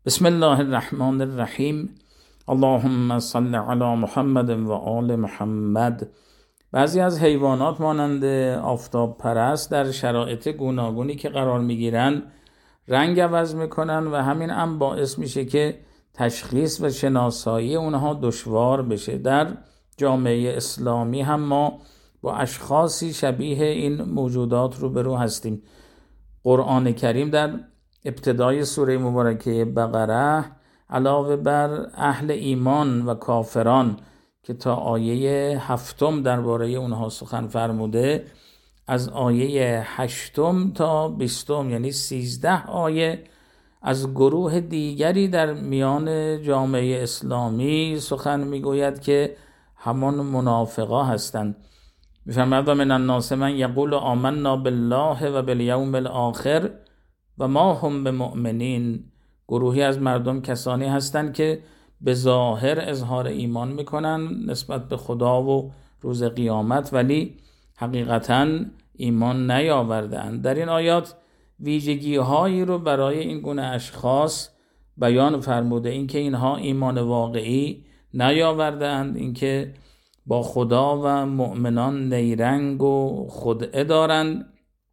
بسم الله الرحمن الرحیم. اللهم صل علی محمد و آل محمد. بعضی از حیوانات مانند آفتاب پرست در شرایط گوناگونی که قرار میگیرن رنگ عوض میکنن و همین هم باعث میشه که تشخیص و شناسایی اونها دشوار بشه. در جامعه اسلامی هم ما با اشخاصی شبیه این موجودات روبرو هستیم. قرآن کریم در ابتدای سوره مبارکه بقره علاوه بر اهل ایمان و کافران که تا آیه 7 درباره اونها سخن فرموده، از آیه 8 تا 20 یعنی 13 آیه از گروه دیگری در میان جامعه اسلامی سخن میگوید که همان منافقا هستند. می‌فرماید من الناس من یقول آمنا بالله و بالیوم الاخر و ما هم بمؤمنین. گروهی از مردم کسانی هستند که به ظاهر اظهار ایمان میکنن نسبت به خدا و روز قیامت، ولی حقیقتاً ایمان نیاورده‌اند. در این آیات ویژگی هایی رو برای این گونه اشخاص بیان فرموده، اینکه اینها ایمان واقعی نیاورده‌اند، اینکه با خدا و مؤمنان نیرنگ و خدعه دارند،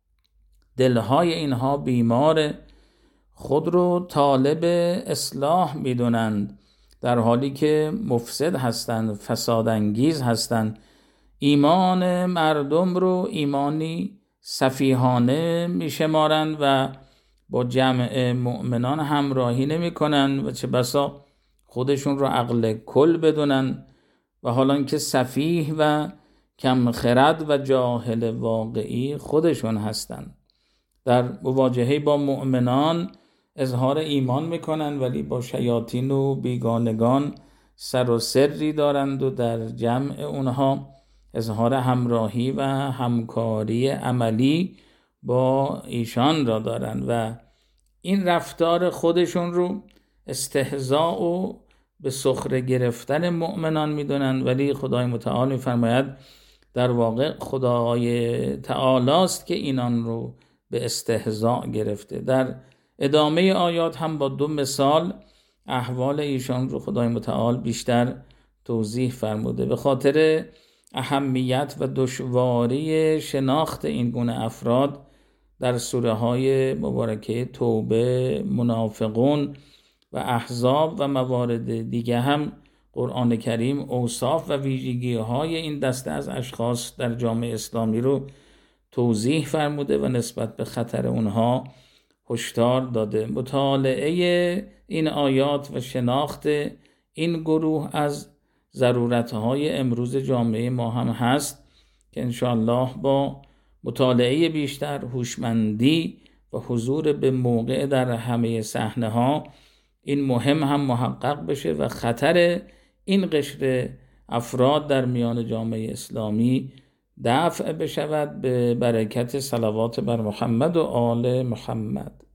دلهای اینها بیمار، خود رو طالب اصلاح میدونند در حالی که مفسد هستند، فسادانگیز هستند. ایمان مردم رو ایمانی سفیهانه میشمارند و با جمع مؤمنان همراهی نمی کنند و چه بسا خودشون رو عقل کل بدونن و حالا که سفیه و کم خرد و جاهل واقعی خودشون هستند. در مواجهه با مؤمنان اظهار ایمان میکنن ولی با شیاطین و بیگانگان سر و سری دارند و در جمع اونها اظهار همراهی و همکاری عملی با ایشان را دارند و این رفتار خودشون رو استهزاء و به سخره گرفتن مؤمنان میدونن، ولی خدای متعال میفرماید در واقع خدای تعالی است که اینان رو به استهزاء گرفته. در ادامه آیات هم با 2 مثال احوال ایشان رو خدای متعال بیشتر توضیح فرموده. به خاطر اهمیت و دشواری شناخت این گونه افراد در سوره های مبارکه توبه، منافقون و احزاب و موارد دیگه هم قرآن کریم اوصاف و ویژگی های این دسته از اشخاص در جامعه اسلامی رو توضیح فرموده و نسبت به خطر اونها هشدار داده. مطالعه این آیات و شناخت این گروه از ضرورتهای امروز جامعه ما هم هست که انشاءالله با مطالعه بیشتر، هوشمندی و حضور به موقع در همه صحنه ها این مهم هم محقق بشه و خطر این قشر افراد در میان جامعه اسلامی دفع بشود به برکت صلوات بر محمد و آل محمد.